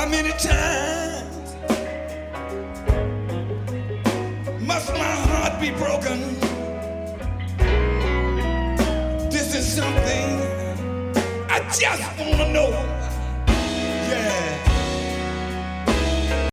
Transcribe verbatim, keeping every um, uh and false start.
many times must my heart be broken? This is something I just want to know. Yeah.